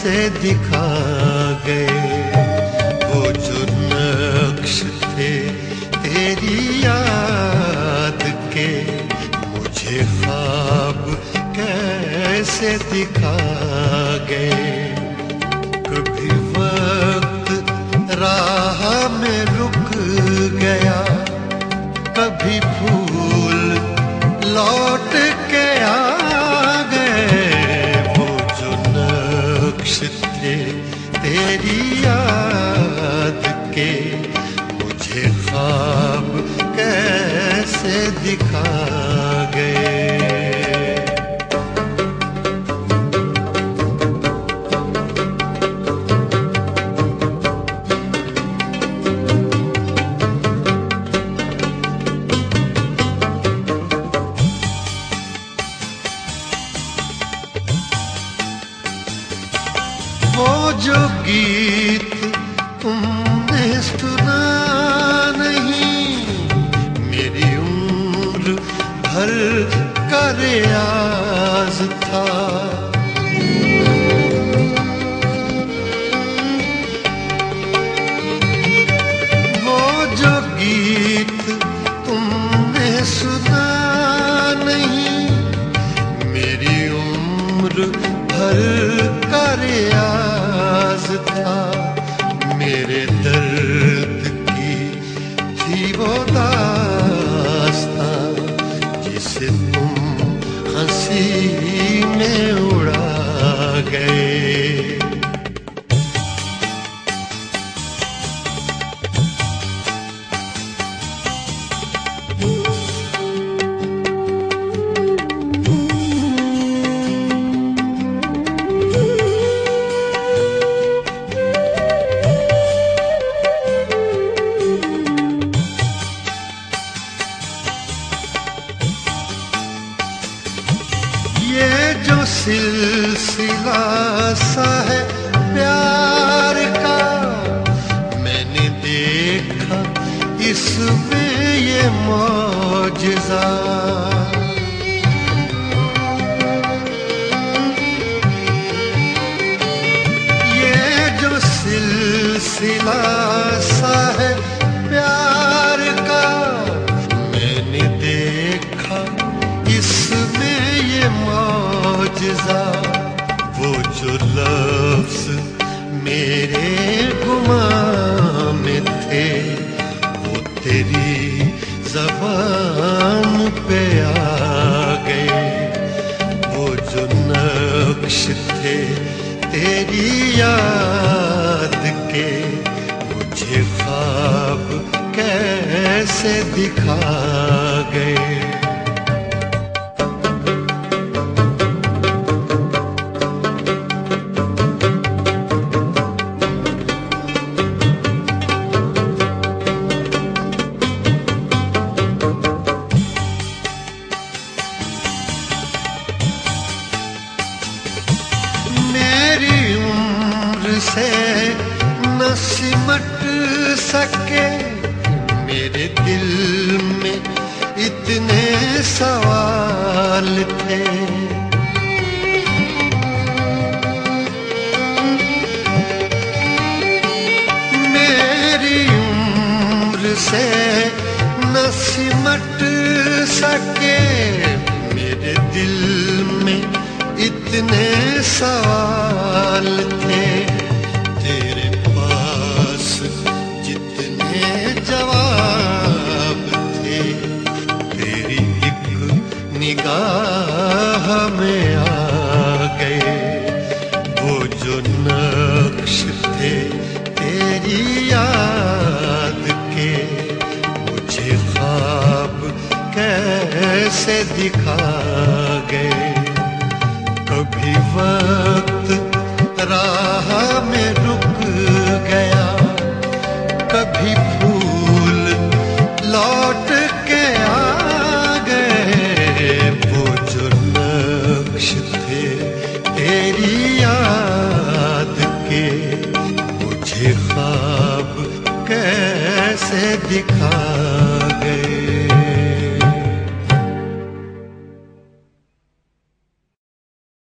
से दिखा गए। वो जो नक्श थे तेरी याद के, मुझे ख्वाब कैसे दिखा गए। कभी वक्त राह में रुक गया, कभी फूल लौट के आ गए। वो जो नक्श थे तेरी याद के, मुझे ख्वाब कैसे दिखा गए। वो जो गीत तुमने सुना नहीं, मेरी उम्र भर का रियाज था। वो जो गीत तुमने सुना नहीं, मेरी उम्र भर का रियाज था। मेरे दर्द की थी वो दास्तां, जिसे तुम हंसी में उड़ा गए। ये जो सिलसिला सा है प्यार का, मैंने देखा इसमें ये मौजज़ा। ये जो सिलसिला सा है प्यार का, मैंने देखा इसमें ये मौजज़ा। वो जो लफ्ज़ मेरे गुमां में थे, वो तेरी ज़बान पे आ गए। वो जो नक्श थे तेरी याद के, मुझे ख्वाब कैसे दिखा गए। से न सिमट सके, मेरे दिल में इतने सवाल थे। मेरी उम्र से न सिमट सके, मेरे दिल में इतने सवाल थे। तेरे पास जितने जवाब थे, तेरी एक निगाह में आ गए। वो जो नक्श थे तेरी याद के, मुझे ख्वाब कैसे दिखा गए। कभी वक्त राह में रुक गया, कभी फूल लौट के आ गए। वो जो नक्श थे तेरी याद के, मुझे ख्वाब कैसे दिखा